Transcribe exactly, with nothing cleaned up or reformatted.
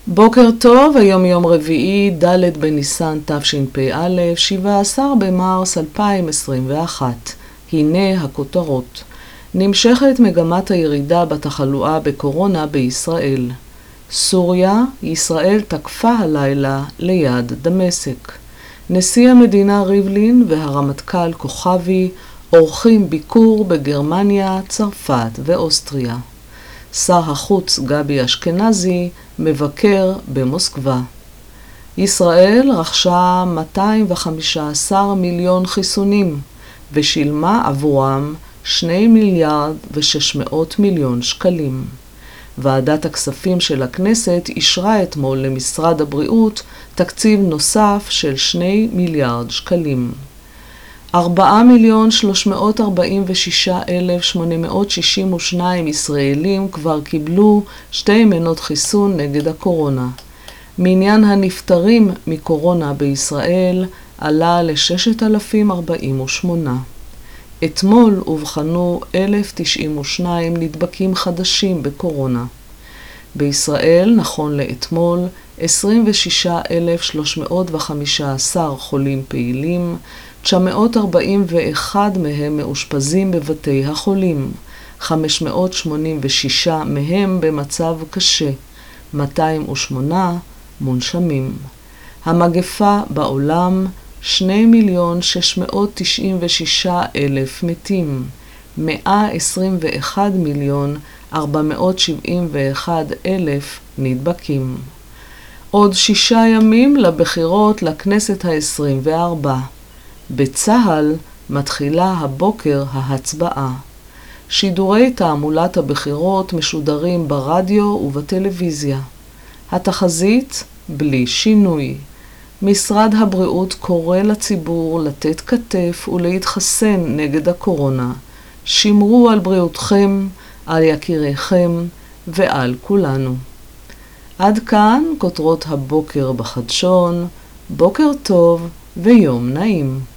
בוקר טוב, היום יום רביעי, ד' בניסן תשפ"א, שבעה עשר במרס אלפיים עשרים ואחת. הנה הכותרות. נמשכת מגמת הירידה בתחלואה בקורונה בישראל. סוריה, ישראל תקפה הלילה ליד דמשק. נשיא המדינה ריבלין והרמטכ"ל כוכבי עורכים ביקור בגרמניה, צרפת ואוסטריה. שר החוץ גבי אשכנזי מבקר במוסקבה. ישראל רכשה מאתיים וחמישה עשר מיליון חיסונים ושילמה עבורם שני מיליארד ושש מאות מיליון שקלים. ועדת הכספים של הכנסת אישרה אתמול למשרד הבריאות תקציב נוסף של שני מיליארד שקלים. ארבעה מיליון שלוש מאות ארבעים ושישה אלף שמונה מאות שישים ושניים ישראלים כבר קיבלו שתי מנות חיסון נגד הקורונה. מניין הנפטרים מקורונה בישראל עלה ל-ששת אלפים ארבעים ושמונה. אתמול אובחנו אלף תשעים ושניים נדבקים חדשים בקורונה. בישראל, נכון לאתמול, עשרים ושישה אלף שלוש מאות וחמישה עשר חולים פעילים, תשע מאות ארבעים ואחד מהם מאושפזים בבתי החולים, חמש מאות שמונים ושש מהם במצב קשה, מאתיים ושמונה מונשמים. המגפה בעולם, שני מיליון שש מאות תשעים ושישה אלף מתים, מאה עשרים ואחד מיליון ארבע מאות שבעים ואחד אלף נדבקים. עוד שישה ימים לבחירות לכנסת העשרים וארבע. בצהל מתחילה הבוקר ההצבעה. שידורי תעמולת הבחירות משודרים ברדיו ובטלוויזיה. התחזית בלי שינוי. משרד הבריאות קורא לציבור לתת כתף ולהתחסן נגד הקורונה. שמרו על בריאותכם, על יקיריכם ועל כולנו. עד כאן כותרות הבוקר בחדשון. בוקר טוב ויום נעים.